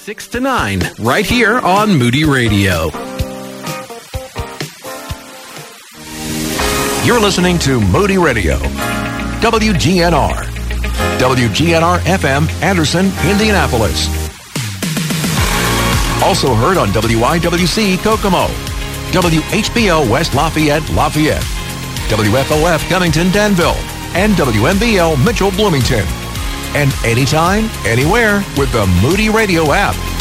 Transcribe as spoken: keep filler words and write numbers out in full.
six to nine, right here on Moody Radio. You're listening to Moody Radio, W G N R, W G N R F M, Anderson, Indianapolis. Also heard on W I W C Kokomo, W H B O West Lafayette, Lafayette, W F O F Cummington, Danville, and W M B L Mitchell, Bloomington. And anytime, anywhere with the Moody Radio app.